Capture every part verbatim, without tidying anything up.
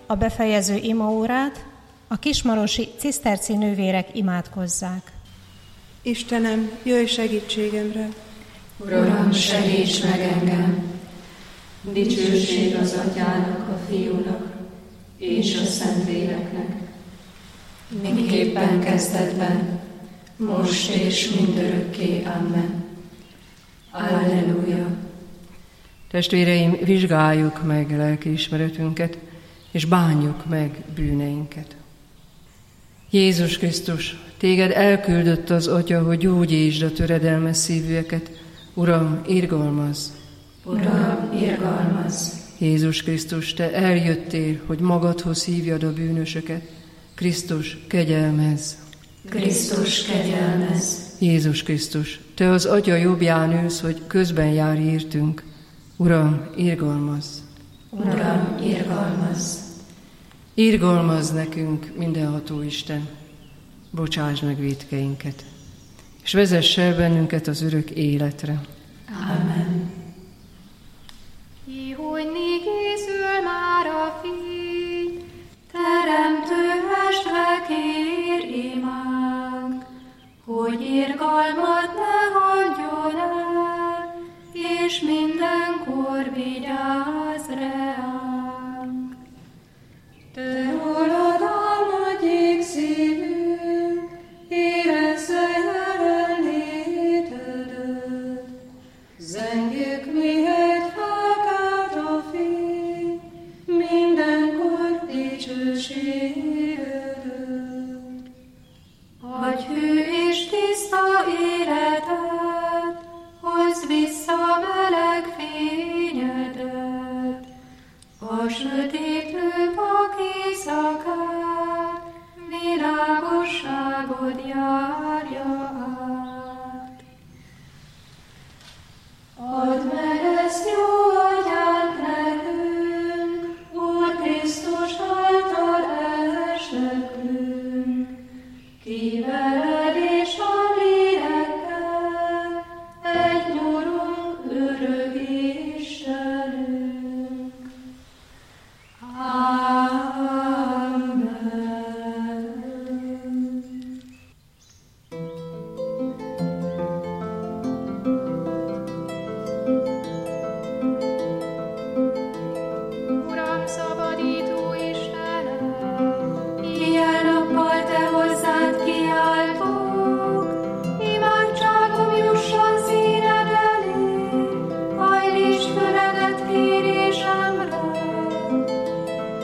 a befejező imaórát a kismarosi ciszterci nővérek imádkozzák. Istenem, jöjj segítségemre! Uram, segíts meg engem! Dicsőség az Atyának, a Fiúnak és a Szentléleknek, miképpen kezdetben, most és mindörökké. Amen. Alleluja! Testvéreim, vizsgáljuk meg lelkiismeretünket, és bánjuk meg bűneinket. Jézus Krisztus, téged elküldött az Atya, hogy gyógyítsd a töredelmes szívűeket. Uram, irgalmazz! Uram, irgalmazz! Jézus Krisztus, te eljöttél, hogy magadhoz hívjad a bűnösöket. Krisztus, kegyelmezz! Krisztus, kegyelmezz! Jézus Krisztus, te az Atya jobbján ülsz, hogy közben jár értünk. Uram, irgalmazz! Uram, irgalmazz! Irgalmazz nekünk, mindenható Isten, bocsásd meg vétkeinket, és vezess el bennünket az örök életre. Amen. Ihojni készül már a fény, teremtő estre kér imánk, hogy irgalmat ne hagyjon el, és mindenkor vigyázz ránk. Te rólad nagy égszívünk, érezze jelenlétedet, zengjük mihelyt felkelt a fény, mindenkor dicsőségedet. Adj hű és tiszta életet, hozz vissza meleg fényedet, a sötétlő pak éjszakát, világosságod járja át. Add meg ezt jó atyánk nekünk, Úr Krisztus által esnekünk, ki veled és a lélekkel, egy nyurunk örök Istenünk. Amen. Uram, szabadító Istenem, ilyen nappal te hozzád kiáltok, imádságom jusson színed elé, hajlítsd füledet kérésemre.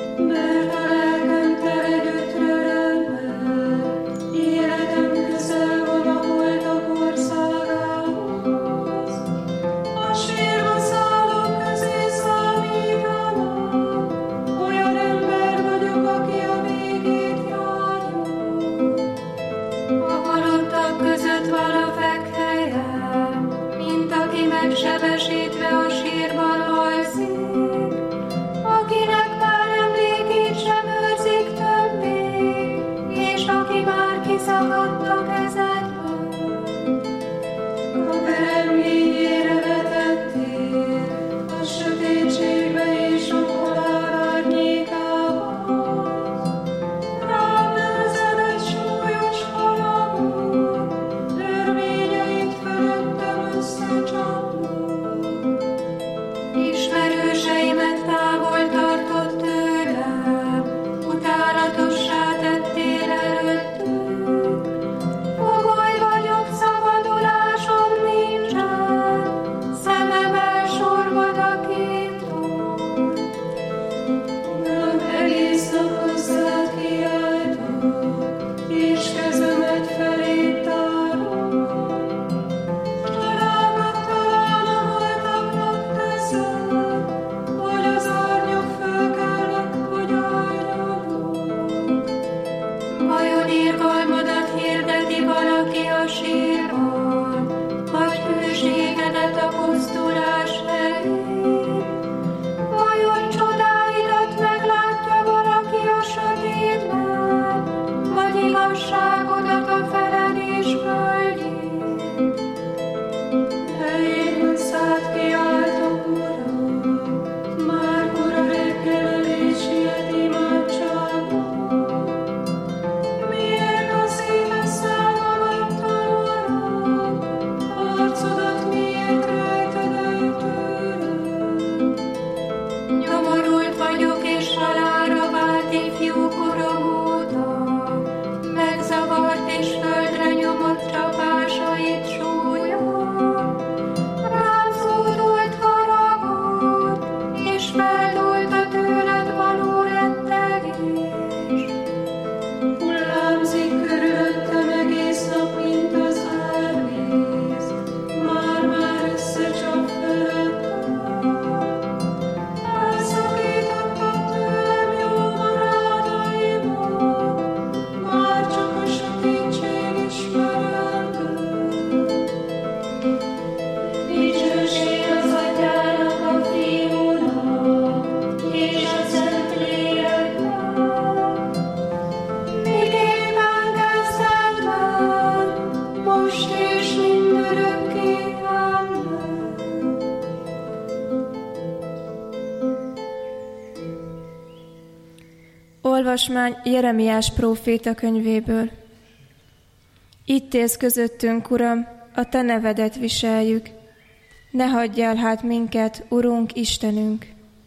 Olvasmány Jeremiás próféta könyvéből. Itt élsz közöttünk, Uram, a Te nevedet viseljük. Ne hagyjál hát minket, Urunk, Istenünk!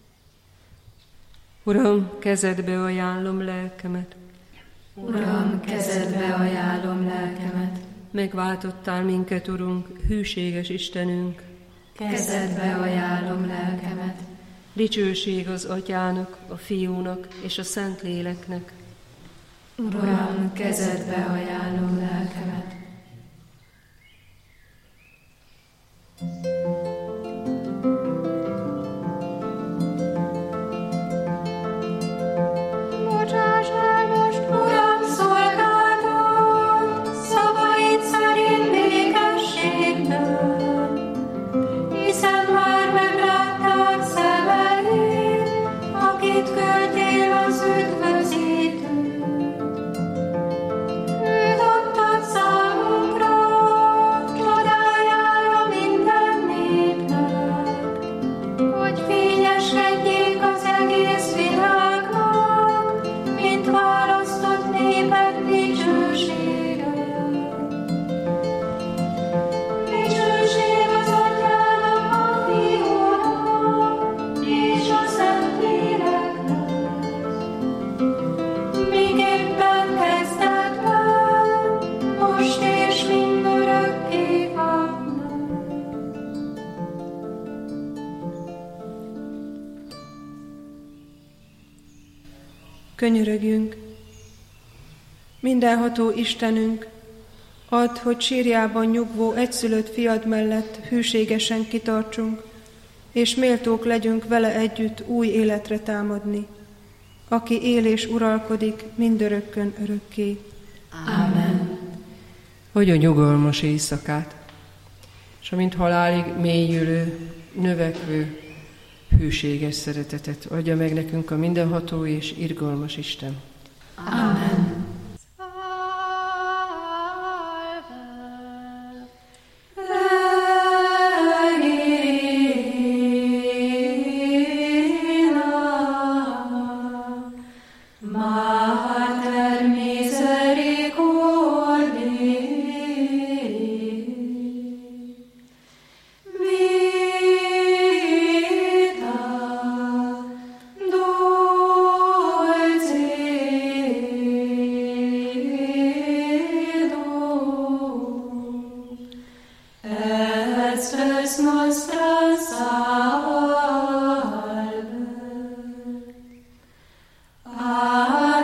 Uram, kezedbe ajánlom lelkemet. Uram, kezedbe ajánlom lelkemet. Megváltottál minket, Urunk, hűséges Istenünk. Kezedbe ajánlom lelkemet. Dicsőség az Atyának, a Fiúnak és a Szentléleknek. Uram, kezedbe ajánlom lelkemet. Bocsáss el most, Uram, szolgáltat, szavaid szerint békességben, hiszen már meglátták szemeid, akit küldtél az üdvözítőt. Őt adtad számunkra, csodájára minden népnek, hogy fényeskedjék az egész világnak, mint választott néped dicsősége. Dicsőség az Atyának, a Fiúnak és a Szentléleknek, miképpen kezdetben, most és mindörökké. Amen. Könyörögjünk! Mindenható Istenünk, add, hogy sírjában nyugvó egyszülött fiad mellett hűségesen kitartsunk, és méltók legyünk vele együtt új életre támadni, aki él és uralkodik mindörökkön örökké. Amen. Hogy a nyugalmas éjszakát, és amint halálig mélyülő, növekvő, hűséges szeretetet adja meg nekünk a mindenható és irgalmas Isten. Amen. Mater misericordiae, vita dulcedo, et spes nostra salve. Amen.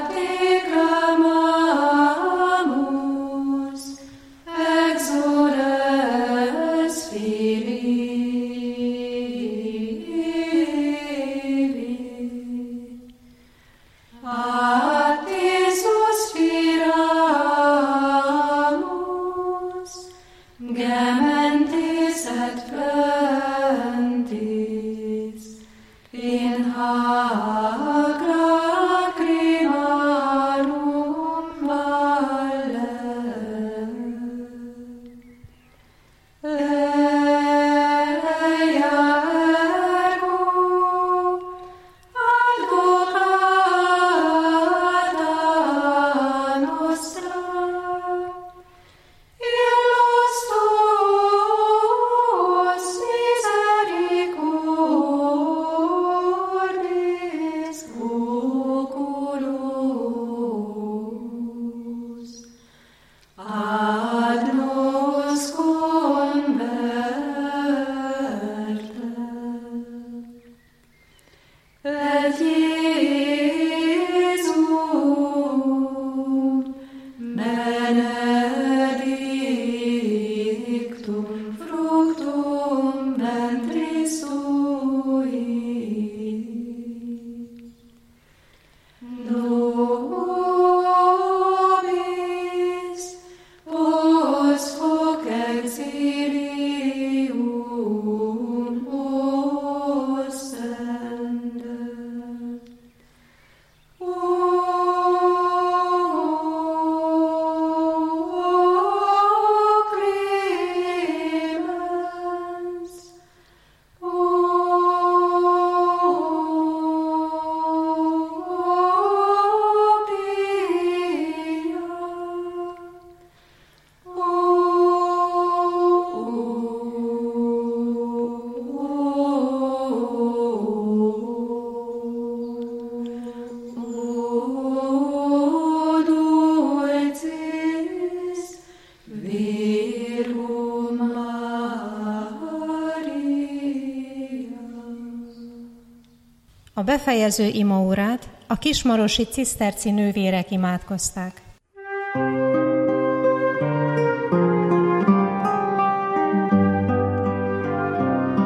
A befejező imaórát a kismarosi ciszterci nővérek imádkozták.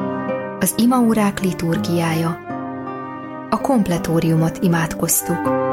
Az imaórák liturgiája. A kompletóriumot imádkoztuk.